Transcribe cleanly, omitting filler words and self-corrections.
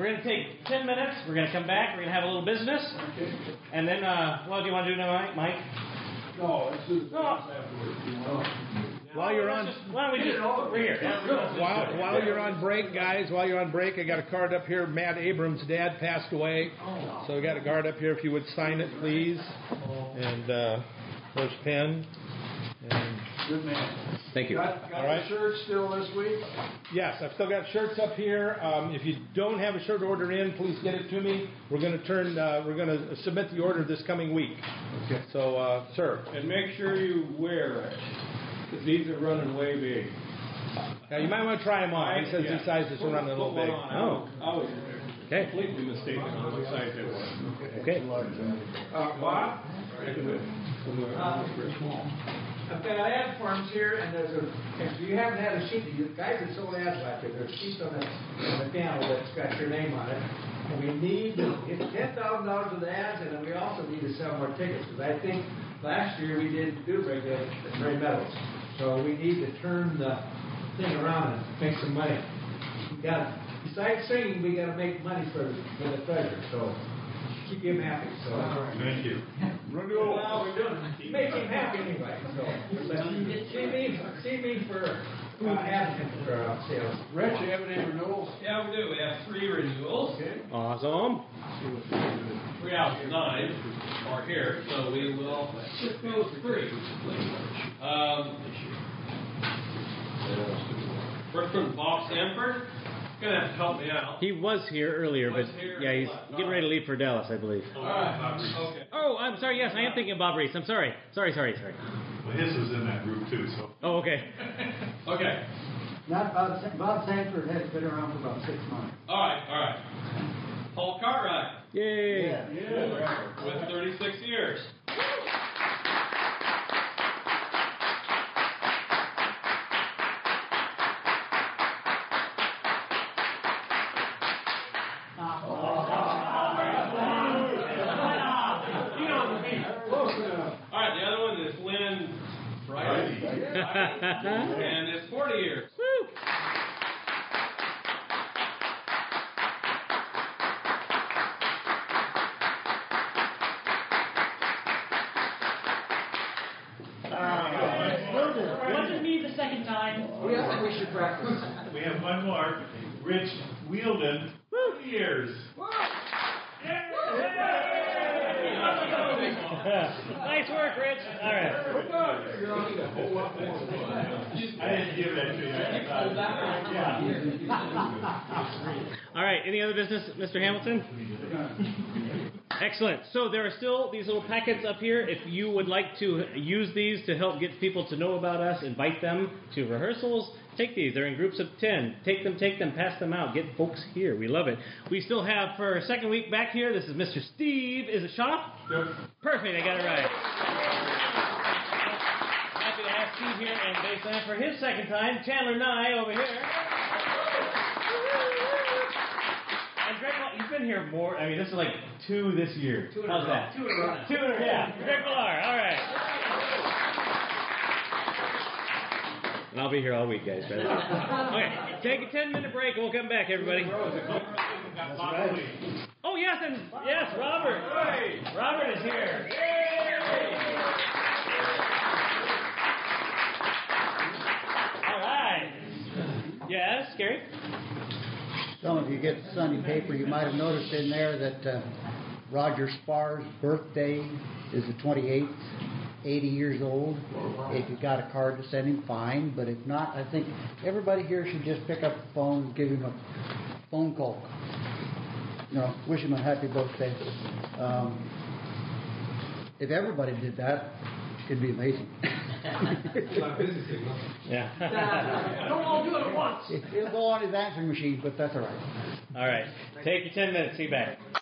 We're going to take 10 minutes. We're going to come back. We're going to have a little business. And then, what do you want to do now, Mike? No, let's do the business afterwards. While you're on, why don't we just over here? while you're on break, guys, I got a card up here. Matt Abrams' dad passed away, so we got a card up here. If you would sign it, please. And there's pen. And Good man. thank you. Got All right. the shirt still this week? Yes, I've still got shirts up here. If you don't have a shirt ordered in, please get it to me. We're going to submit the order this coming week. Okay. So, sir. And make sure you wear it, because these are running way big. Now, you might want to try them on. He says these sizes are running a little big. I was Okay. completely mistaken on what size they were. Okay. What? I've got ad forms here, and if you haven't had a sheet, the guys that sold ads last year, there's sheets on the panel that's got your name on it. And we need, it's $10,000 of the ads, and then we also need to sell more tickets, because I think last year we didn't do very good at Ray Meadows. So we need to turn the thing around and make some money. Besides singing, we got to make money for the treasure, so keep him happy. So Thank you. well, we're doing it. Make him happy anyway. So see me for advocate for sales. Rich, you have any renewals? Yeah, we do. We have 3 renewals. Okay. Awesome. 3 out of 9 are here, so we will just go with 3. First one, Bob Sanford. Gonna have to help me out. He was here earlier, but yeah, he's getting ready to leave for Dallas, I believe. All right. Okay. Oh, I'm sorry. Yes, I am thinking of Bob Reese. I'm sorry. Sorry. Well, his was in that group too, so. Oh, okay. Okay. Not Bob Sanford has been around for about 6 months. All right. Paul Cartwright Yay. Yeah. with 36 years. All right, the other one is Lynn Brighty, and it's 40 years. Woo. Wasn't me the second time. I think we should practice. We have one more. Rich Wielden, 2 years. Nice work, Rich. All right. I didn't give that to you. All right. Any other business, Mr. Hamilton? Excellent. So there are still these little packets up here. If you would like to use these to help get people to know about us, invite them to rehearsals, take these. They're in groups of 10. Take them, pass them out. Get folks here. We love it. We still have, for a second week back here, this is Mr. Steve. Is it Shaw? Yep. Perfect. I got it right. Happy to have Steve here. And based on for his second time, Chandler Nye over here. And Greg, you've been here more. I mean, this is like 2 this year. How's that? 2 in a row. 2 in a row. Yeah. Greg Millar. All right. And I'll be here all week, guys. Okay, take a 10-minute break and we'll come back, everybody. Oh, yes, and yes, Robert. Robert is here. All right. Yes, Gary? Some of you get the Sunday paper, you might have noticed in there that Roger Sparr's birthday is the 28th, 80 years old. If you got a card to send him, fine. But if not, I think everybody here should just pick up the phone and give him a phone call. Wish him a happy birthday. If everybody did that, it'd be amazing. Yeah. Don't all do it at once. It'll go on his answering machine, but that's all right. All right. Take your 10 minutes. See you back.